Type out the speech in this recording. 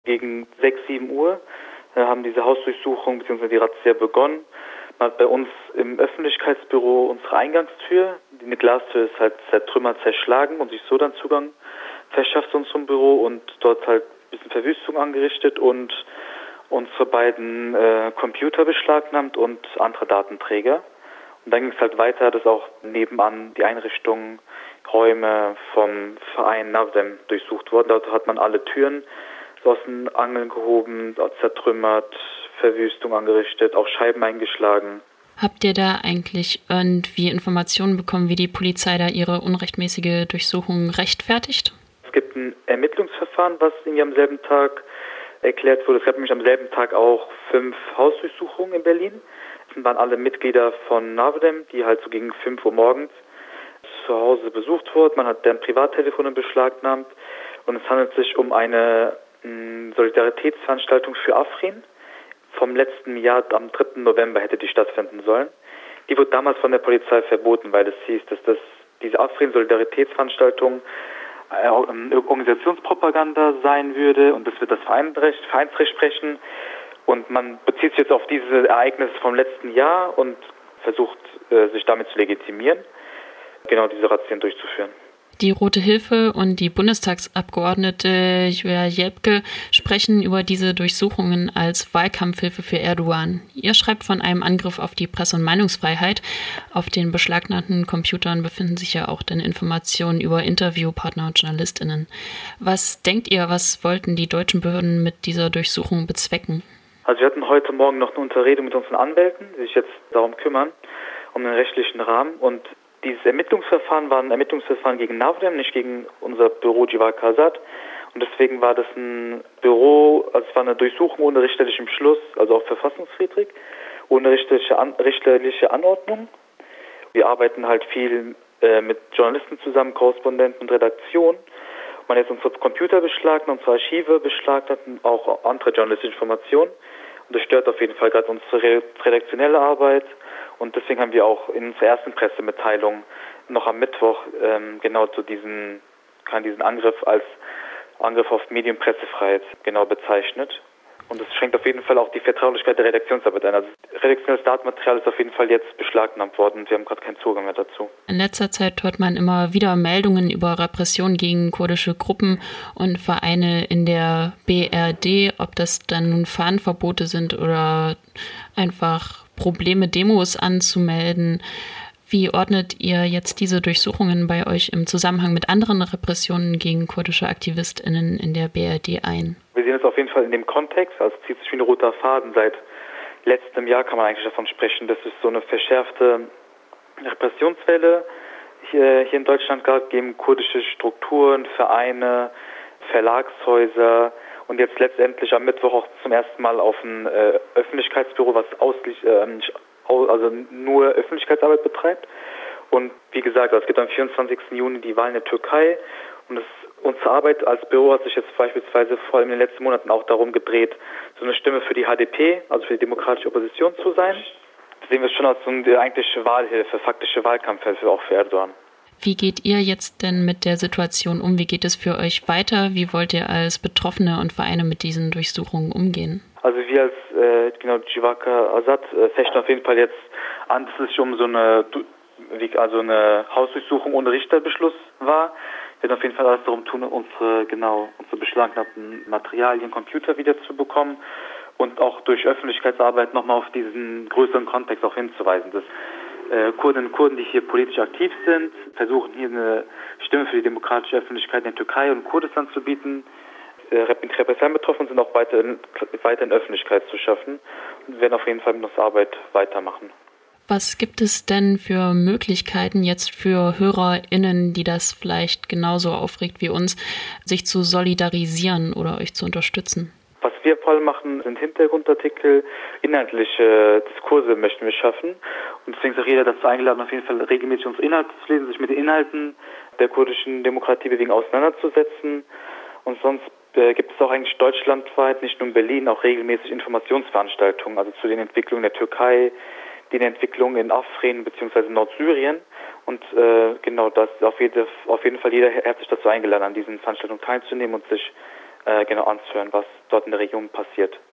Gegen 6, 7 Uhr haben diese Hausdurchsuchungen bzw. die Razzia begonnen. Man hat bei uns im Öffentlichkeitsbüro unsere Eingangstür, eine Glastür ist halt zertrümmert, zerschlagen und sich so dann Zugang verschafft zu unserem Büro und dort halt ein bisschen Verwüstung angerichtet und unsere beiden Computer beschlagnahmt und andere Datenträger. Und dann ging es halt weiter, dass auch nebenan die Einrichtungen, Räume vom Verein Navdem durchsucht wurden. Dort hat man alle Türen aus den Angeln gehoben, zertrümmert, Verwüstung angerichtet, auch Scheiben eingeschlagen. Habt ihr da eigentlich irgendwie Informationen bekommen, wie die Polizei da ihre unrechtmäßige Durchsuchung rechtfertigt? Es gibt ein Ermittlungsverfahren, was irgendwie am selben Tag erklärt wurde. Es gab nämlich am selben Tag auch 5 Hausdurchsuchungen in Berlin. Das waren alle Mitglieder von Navdem, die halt so gegen 5 Uhr morgens zu Hause besucht wurden. Man hat deren Privattelefone beschlagnahmt und es handelt sich um eine Solidaritätsveranstaltung für Afrin. Vom letzten Jahr, am 3. November hätte die stattfinden sollen. Die wurde damals von der Polizei verboten, weil es hieß, dass diese Afrin-Solidaritätsveranstaltung Organisationspropaganda sein würde und das wird das Vereinsrecht sprechen. Und man bezieht sich jetzt auf diese Ereignisse vom letzten Jahr und versucht, sich damit zu legitimieren, genau diese Razzien durchzuführen. Die Rote Hilfe und die Bundestagsabgeordnete Julia Jelpke sprechen über diese Durchsuchungen als Wahlkampfhilfe für Erdogan. Ihr schreibt von einem Angriff auf die Presse- und Meinungsfreiheit. Auf den beschlagnahmten Computern befinden sich ja auch dann Informationen über Interviewpartner und JournalistInnen. Was denkt ihr, was wollten die deutschen Behörden mit dieser Durchsuchung bezwecken? Also wir hatten heute Morgen noch eine Unterredung mit unseren Anwälten, die sich jetzt darum kümmern, um den rechtlichen Rahmen. Und dieses Ermittlungsverfahren war ein Ermittlungsverfahren gegen Navdem, nicht gegen unser Büro Djivarka Azad. Und deswegen war das ein Büro, also es war eine Durchsuchung ohne richterlichen Beschluss, also auch verfassungswidrig, ohne richterliche Anordnung. Wir arbeiten halt viel mit Journalisten zusammen, Korrespondenten und Redaktion. Man hat jetzt unsere Computer beschlagnahmt, unsere Archive beschlagnahmt und auch andere journalistische Informationen. Und das stört auf jeden Fall gerade unsere redaktionelle Arbeit. Und deswegen haben wir auch in unserer ersten Pressemitteilung noch am Mittwoch genau zu diesen Angriff als Angriff auf Medienpressefreiheit genau bezeichnet. Und das schränkt auf jeden Fall auch die Vertraulichkeit der Redaktionsarbeit ein. Also redaktionelles Datenmaterial ist auf jeden Fall jetzt beschlagnahmt worden und wir haben gerade keinen Zugang mehr dazu. In letzter Zeit hört man immer wieder Meldungen über Repression gegen kurdische Gruppen und Vereine in der BRD, ob das dann nun Fahnenverbote sind oder einfach Probleme, Demos anzumelden. Wie ordnet ihr jetzt diese Durchsuchungen bei euch im Zusammenhang mit anderen Repressionen gegen kurdische AktivistInnen in der BRD ein? Wir sehen es auf jeden Fall in dem Kontext, also es zieht sich wie ein roter Faden. Seit letztem Jahr kann man eigentlich davon sprechen, dass es so eine verschärfte Repressionswelle hier in Deutschland gab, gegen kurdische Strukturen, Vereine, Verlagshäuser und jetzt letztendlich am Mittwoch auch zum ersten Mal auf ein Öffentlichkeitsbüro, was also nur Öffentlichkeitsarbeit betreibt. Und wie gesagt, es gibt am 24. Juni die Wahl in der Türkei und unsere Arbeit als Büro hat sich jetzt beispielsweise vor allem in den letzten Monaten auch darum gedreht, so eine Stimme für die HDP, also für die demokratische Opposition zu sein. Das sehen wir schon als so eine eigentliche Wahlhilfe, faktische Wahlkampfhilfe auch für Erdogan. Wie geht ihr jetzt denn mit der Situation um? Wie geht es für euch weiter? Wie wollt ihr als Betroffene und Vereine mit diesen Durchsuchungen umgehen? Also wir als Djivarka Azad fechten auf jeden Fall jetzt an, dass es sich um so eine Hausdurchsuchung ohne Richterbeschluss war. Wir werden auf jeden Fall alles darum tun, unsere beschlagnahmten Materialien, Computer wieder zu bekommen und auch durch Öffentlichkeitsarbeit nochmal auf diesen größeren Kontext auch hinzuweisen, dass Kurdinnen und Kurden, die hier politisch aktiv sind, versuchen hier eine Stimme für die demokratische Öffentlichkeit in der Türkei und Kurdistan zu bieten, mit Repressalien betroffen sind, auch weiter in Öffentlichkeit zu schaffen. Und wir werden auf jeden Fall mit unserer Arbeit weitermachen. Was gibt es denn für Möglichkeiten jetzt für HörerInnen, die das vielleicht genauso aufregt wie uns, sich zu solidarisieren oder euch zu unterstützen? Was wir vor allem machen, sind Hintergrundartikel, inhaltliche Diskurse möchten wir schaffen. Und deswegen ist auch jeder dazu eingeladen, auf jeden Fall regelmäßig unsere Inhalte zu lesen, sich mit den Inhalten der kurdischen Demokratiebewegung auseinanderzusetzen. Und sonst gibt es auch eigentlich deutschlandweit, nicht nur in Berlin, auch regelmäßig Informationsveranstaltungen, also zu den Entwicklungen der Türkei, den Entwicklungen in Afrin bzw. Nordsyrien. Und genau das ist auf jeden Fall jeder herzlich dazu eingeladen, an diesen Veranstaltungen teilzunehmen und sich genau anzuhören, was dort in der Region passiert.